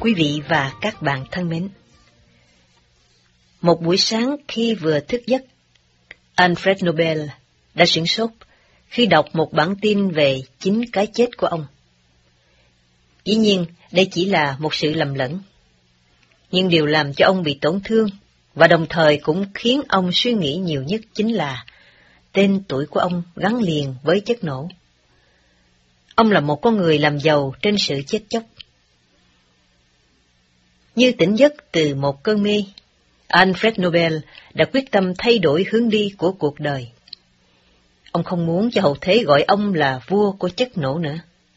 Quý vị và các bạn thân mến, một buổi sáng khi vừa thức giấc, Alfred Nobel đã sửng sốt khi đọc một bản tin về chính cái chết của ông. Dĩ nhiên, đây chỉ là một sự lầm lẫn, nhưng điều làm cho ông bị tổn thương và đồng thời cũng khiến ông suy nghĩ nhiều nhất chính là tên tuổi của ông gắn liền với chất nổ. Ông là một con người làm giàu trên sự chết chóc. Như tỉnh giấc từ một cơn mê, Alfred Nobel đã quyết tâm thay đổi hướng đi của cuộc đời. Ông không muốn cho hậu thế gọi ông là vua của chất nổ nữa.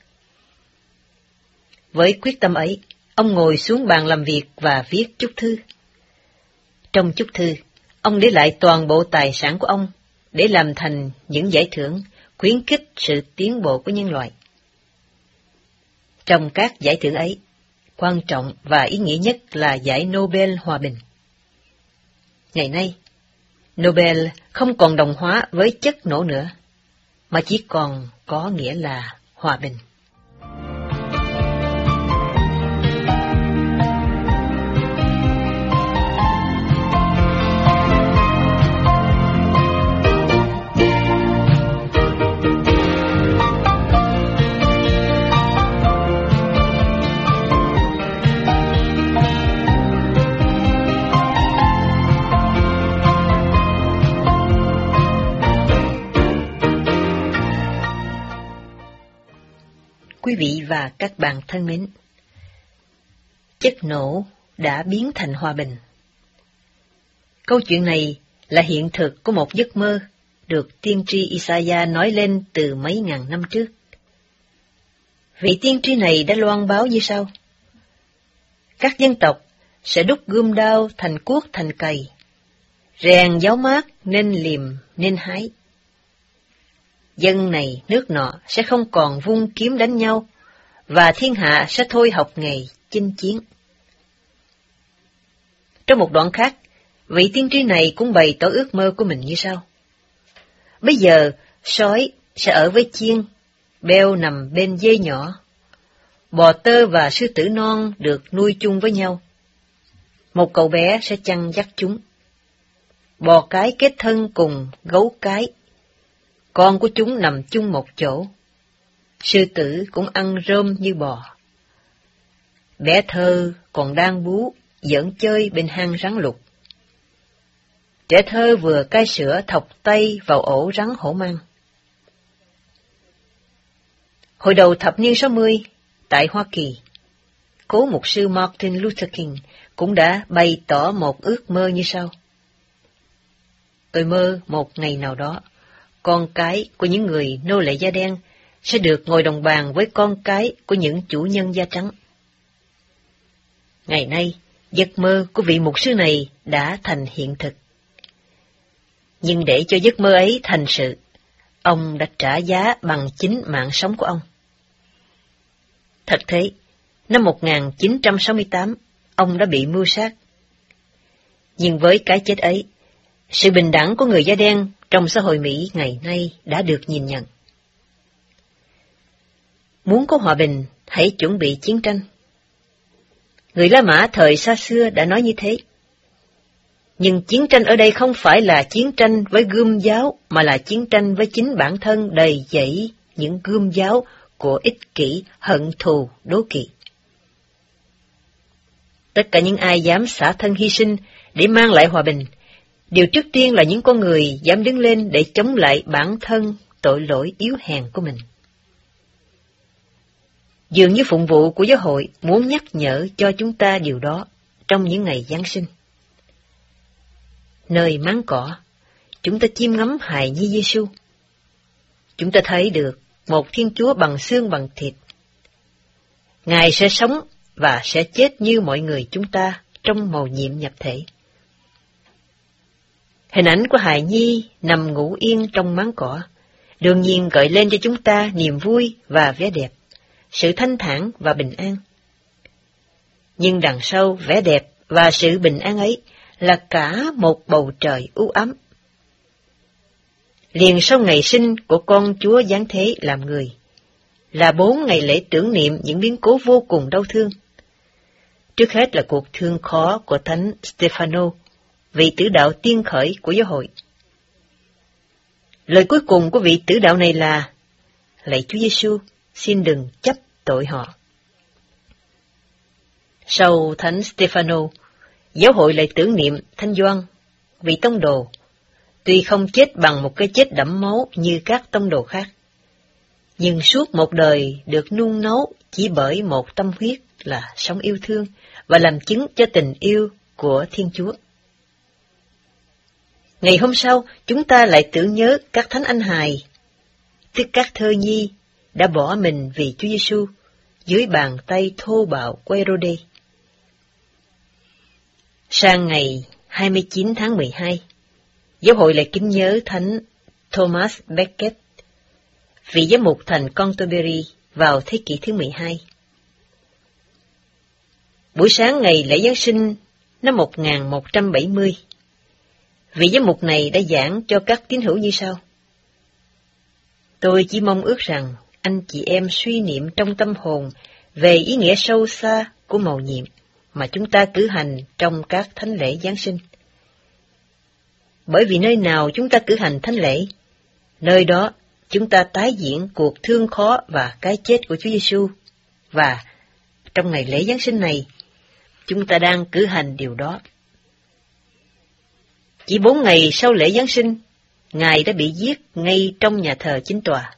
Với quyết tâm ấy, ông ngồi xuống bàn làm việc và viết chúc thư. Trong chúc thư, ông để lại toàn bộ tài sản của ông để làm thành những giải thưởng khuyến khích sự tiến bộ của nhân loại. Trong các giải thưởng ấy, quan trọng và ý nghĩa nhất là giải Nobel Hòa Bình. Ngày nay, Nobel không còn đồng hóa với chất nổ nữa, mà chỉ còn có nghĩa là hòa bình. Quý vị và các bạn thân mến, chất nổ đã biến thành hòa bình. Câu chuyện này là hiện thực của một giấc mơ được tiên tri Isaiah nói lên từ mấy ngàn năm trước. Vị tiên tri này đã loan báo như sau: các dân tộc sẽ đúc gươm đao thành cuốc thành cày, rèn giáo mát nên liềm nên hái. Dân này nước nọ sẽ không còn vung kiếm đánh nhau, và thiên hạ sẽ thôi học nghề chinh chiến. Trong một đoạn khác, vị tiên tri này cũng bày tỏ ước mơ của mình như sau: bây giờ, sói sẽ ở với chiên, beo nằm bên dê nhỏ, bò tơ và sư tử non được nuôi chung với nhau. Một cậu bé sẽ chăn dắt chúng. Bò cái kết thân cùng gấu cái, con của chúng nằm chung một chỗ. Sư tử cũng ăn rơm như bò. Bé thơ còn đang bú, giỡn chơi bên hang rắn lục. Trẻ thơ vừa cai sữa thọc tay vào ổ rắn hổ mang. Hồi đầu thập niên 60, tại Hoa Kỳ, cố mục sư Martin Luther King cũng đã bày tỏ một ước mơ như sau: tôi mơ một ngày nào đó, con cái của những người nô lệ da đen sẽ được ngồi đồng bàn với con cái của những chủ nhân da trắng. Ngày nay, giấc mơ của vị mục sư này đã thành hiện thực. Nhưng để cho giấc mơ ấy thành sự, ông đã trả giá bằng chính mạng sống của ông. Thật thế, năm 1968, ông đã bị mưu sát. Nhưng với cái chết ấy, sự bình đẳng của người da đen trong xã hội Mỹ ngày nay đã được nhìn nhận. Muốn có hòa bình, hãy chuẩn bị chiến tranh. Người La Mã thời xa xưa đã nói như thế. Nhưng chiến tranh ở đây không phải là chiến tranh với gươm giáo, mà là chiến tranh với chính bản thân đầy dẫy những gươm giáo của ích kỷ, hận thù, đố kỵ. Tất cả những ai dám xả thân hy sinh để mang lại hòa bình, điều trước tiên là những con người dám đứng lên để chống lại bản thân tội lỗi yếu hèn của mình. Dường như phụng vụ của giáo hội muốn nhắc nhở cho chúng ta điều đó trong những ngày Giáng sinh. Nơi máng cỏ, chúng ta chiêm ngắm hài nhi Giêsu. Chúng ta thấy được một Thiên Chúa bằng xương bằng thịt. Ngài sẽ sống và sẽ chết như mọi người chúng ta trong mầu nhiệm nhập thể. Hình ảnh của hài nhi nằm ngủ yên trong máng cỏ, đương nhiên gợi lên cho chúng ta niềm vui và vẻ đẹp, sự thanh thản và bình an. Nhưng đằng sau vẻ đẹp và sự bình an ấy là cả một bầu trời u ám. Liền sau ngày sinh của con Chúa giáng thế làm người, là 4 ngày lễ tưởng niệm những biến cố vô cùng đau thương. Trước hết là cuộc thương khó của Thánh Stefano, vị tử đạo tiên khởi của giáo hội. Lời cuối cùng của vị tử đạo này là: lạy Chúa Giêsu, xin đừng chấp tội họ. Sau Thánh Stefano, giáo hội lại tưởng niệm Thánh Gioan, vị tông đồ, tuy không chết bằng một cái chết đẫm máu như các tông đồ khác, nhưng suốt một đời được nung nấu chỉ bởi một tâm huyết là sống yêu thương và làm chứng cho tình yêu của Thiên Chúa. Ngày hôm sau, chúng ta lại tưởng nhớ các thánh anh hài, tức các thơ nhi đã bỏ mình vì Chúa Giêsu dưới bàn tay thô bạo của Herode. Sang ngày 29 tháng 12, giáo hội lại kính nhớ Thánh Thomas Becket, vị giám mục thành Canterbury vào thế kỷ thứ 12. Buổi sáng ngày lễ Giáng sinh năm 1170, vị giám mục này đã giảng cho các tín hữu như sau: tôi chỉ mong ước rằng anh chị em suy niệm trong tâm hồn về ý nghĩa sâu xa của mầu nhiệm mà chúng ta cử hành trong các thánh lễ Giáng sinh. Bởi vì nơi nào chúng ta cử hành thánh lễ, nơi đó chúng ta tái diễn cuộc thương khó và cái chết của Chúa Giêsu, và trong ngày lễ Giáng sinh này, chúng ta đang cử hành điều đó. Chỉ 4 ngày sau lễ Giáng sinh, Ngài đã bị giết ngay trong nhà thờ chính tòa.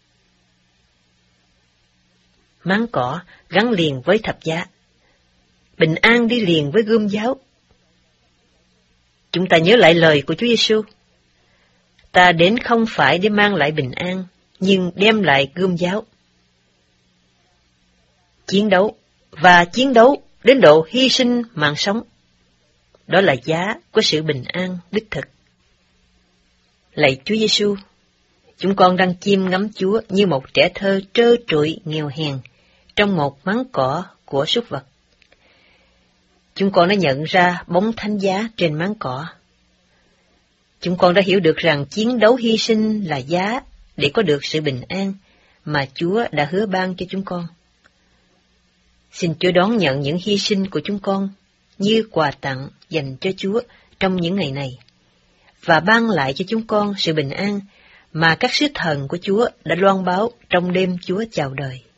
Máng cỏ gắn liền với thập giá, bình an đi liền với gươm giáo. Chúng ta nhớ lại lời của Chúa Giêsu: ta đến không phải để mang lại bình an, nhưng đem lại gươm giáo. Chiến đấu, và chiến đấu đến độ hy sinh mạng sống, đó là giá của sự bình an đích thực. Lạy Chúa Giêsu, chúng con đang chiêm ngắm Chúa như một trẻ thơ trơ trụi nghèo hèn trong một máng cỏ của súc vật. Chúng con đã nhận ra bóng thánh giá trên máng cỏ. Chúng con đã hiểu được rằng chiến đấu hy sinh là giá để có được sự bình an mà Chúa đã hứa ban cho chúng con. Xin Chúa đón nhận những hy sinh của chúng con như quà tặng dành cho Chúa trong những ngày này, và ban lại cho chúng con sự bình an mà các sứ thần của Chúa đã loan báo trong đêm Chúa chào đời.